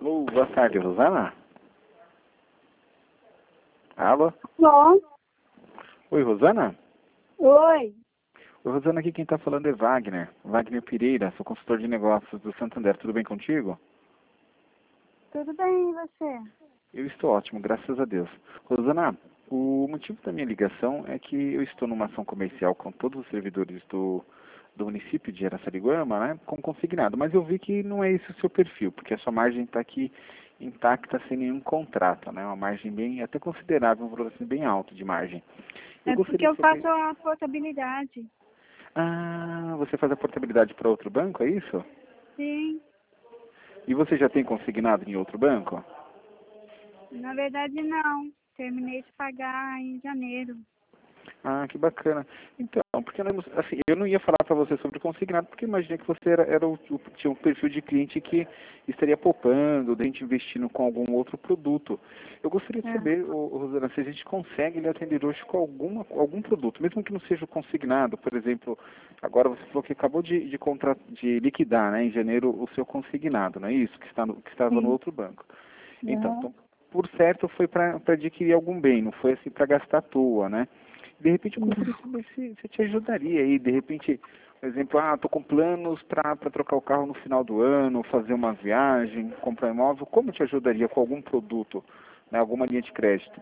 Alô, boa tarde, Rosana? Alô? Bom. Oi, Rosana? Oi. Oi, Rosana, aqui quem está falando é Wagner. Wagner Pereira, sou consultor de negócios do Santander. Tudo bem contigo? Tudo bem, e você? Eu estou ótimo, graças a Deus. Rosana, o motivo da minha ligação é que eu estou numa ação comercial com todos os servidores do município de Araçariguama, né, com consignado. Mas eu vi que não é esse o seu perfil, porque a sua margem está aqui intacta sem nenhum contrato, né? Uma margem bem, até considerável, um valor assim, bem alto de margem. Eu É porque gostaria eu de saber... faço a portabilidade. Ah, você faz a portabilidade para outro banco, é isso? Sim. E você já tem consignado em outro banco? Na verdade, não. Terminei de pagar em janeiro. Ah, que bacana. Então, porque assim, eu não ia falar para você sobre consignado, porque imaginei que você tinha um perfil de cliente que estaria poupando, de repente investindo com algum outro produto. Eu gostaria de É. saber, Rosana, se a gente consegue lhe atender hoje com algum produto, mesmo que não seja o consignado, por exemplo, agora você falou que acabou de liquidar, né, em janeiro o seu consignado, não é isso? Que estava no Sim. outro banco. Uhum. Então, por certo, foi para adquirir algum bem, não foi assim para gastar à toa, né? De repente eu gostaria de saber se te ajudaria aí, de repente, por exemplo, estou com planos para trocar o carro no final do ano, fazer uma viagem, comprar imóvel, como te ajudaria com algum produto, né, alguma linha de crédito?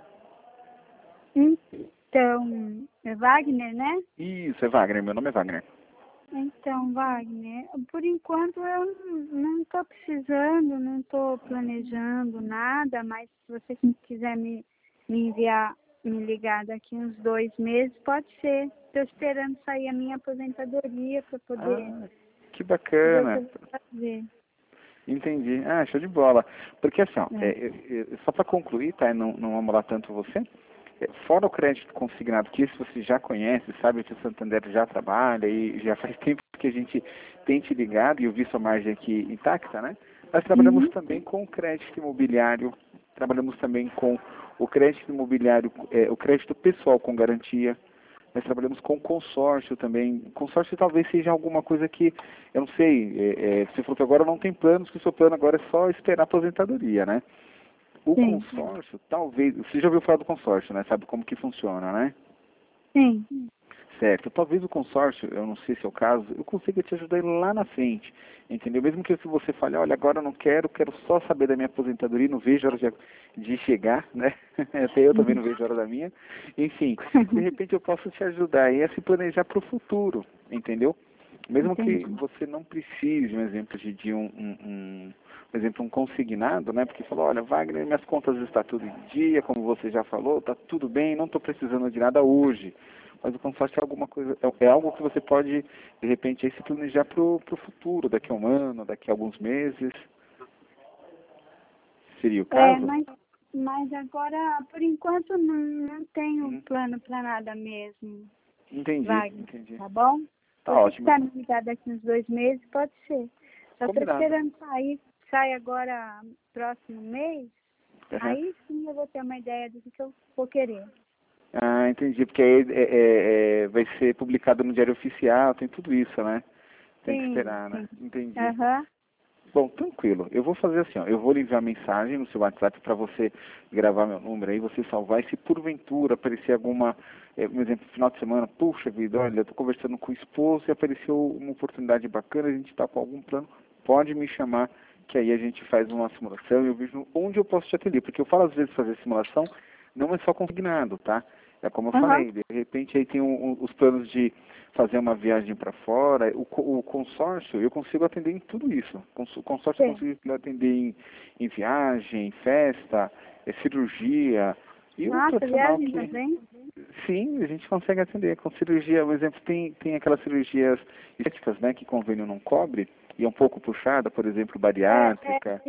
Então, é Wagner, né? Isso, é Wagner, meu nome é Wagner. Então, Wagner, por enquanto eu não estou precisando, não estou planejando nada, mas se você quiser me enviar, me ligar daqui uns 2 meses, pode ser. Estou esperando sair a minha aposentadoria para poder Ah, que ver o que bacana. eu vou fazer. Entendi. Ah, show de bola. Porque assim, ó, É. só para concluir, tá? E não amolar tanto você. Fora o crédito consignado, que esse você já conhece, sabe que o Santander já trabalha e já faz tempo que a gente tem te ligado e eu vi sua margem aqui intacta, né? Nós trabalhamos Uhum. também com o crédito imobiliário, trabalhamos também com o crédito imobiliário, o crédito pessoal com garantia. Nós trabalhamos com consórcio também. Consórcio talvez seja alguma coisa que, eu não sei, você falou que agora não tem planos, que o seu plano agora é só esperar a aposentadoria, né? O Sim, consórcio, talvez, você já ouviu falar do consórcio, né? Sabe como que funciona, né? sim. Certo. Talvez o consórcio, eu não sei se é o caso, eu consiga te ajudar lá na frente, entendeu? Mesmo que se você fale, olha, agora eu não quero, quero só saber da minha aposentadoria, não vejo a hora de chegar, né? Até eu também não vejo a hora da minha. Enfim, de repente eu posso te ajudar aí a se planejar para o futuro, entendeu? Mesmo que Entendi. você não precise, um exemplo por exemplo, um consignado, né? Porque falou, olha, Wagner, minhas contas estão tudo em dia, como você já falou, está tudo bem, não estou precisando de nada hoje. Mas o consórcio é alguma coisa, é algo que você pode, de repente, aí se planejar para o futuro, daqui a um ano, daqui a alguns meses. Seria o É, caso? mas agora, por enquanto, não tenho Uhum. plano para nada mesmo, Entendi, Wagner, entendi. tá bom? Tá Se você ótimo. quiser me ligar daqui uns 2 meses, pode ser. Só estou Combinado. esperando sair, sai agora próximo mês, Uhum. aí sim eu vou ter uma ideia do que eu vou querer. Ah, entendi, porque aí vai ser publicado no Diário Oficial, tem tudo isso, né? Tem que Sim, esperar, né? sim. Entendi. Aham. Bom, tranquilo. Eu vou fazer assim, ó. Eu vou lhe enviar mensagem no seu WhatsApp para você gravar meu número aí, você salvar. E se porventura aparecer alguma, por exemplo, final de semana, puxa vida, olha, eu tô conversando com o esposo e apareceu uma oportunidade bacana, a gente tá com algum plano, pode me chamar, que aí a gente faz uma simulação e eu vejo onde eu posso te atender. Porque eu falo às vezes fazer simulação, não é só consignado, tá? É como eu Aham. falei, de repente aí tem os planos de fazer uma viagem para fora, o consórcio eu consigo atender em tudo isso. O consórcio eu Sim. consigo atender em viagem, em festa, cirurgia, e o Nossa, profissional viagem que, também? sim, a gente consegue atender. Com cirurgia, por exemplo, tem aquelas cirurgias estéticas, né, que convênio não cobre, e é um pouco puxada, por exemplo, É bariátrica.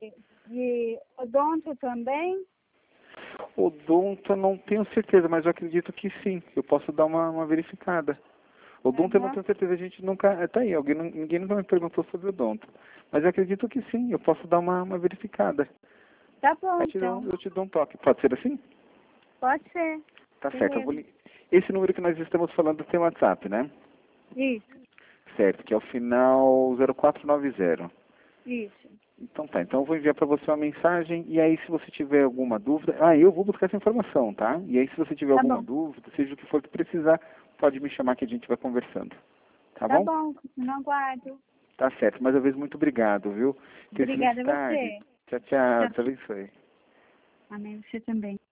de odonto também? Odonto eu não tenho certeza, mas eu acredito que sim, eu posso dar uma verificada. Odonto eu não Aham. tenho certeza, a gente nunca. Tá aí, ninguém nunca me perguntou sobre odonto. Mas eu acredito que sim, eu posso dar uma verificada. Tá bom, Aí então. eu te dou um toque. Pode ser assim? Pode ser. Tá certo, Beleza. esse número que nós estamos falando tem WhatsApp, né? Isso, Certo, que é o final 0490. isso. Então tá, então eu vou enviar para você uma mensagem e aí se você tiver alguma dúvida, eu vou buscar essa informação, tá? E aí se você tiver Tá alguma bom. dúvida, seja o que for que precisar, pode me chamar que a gente vai conversando. Tá Tá bom? bom, não aguardo. Tá certo, mais uma vez muito obrigado, viu? Tenha Obrigada excelente a tarde. você. Tchau, tchau, Tchau. Deus abençoe. Amém, você também.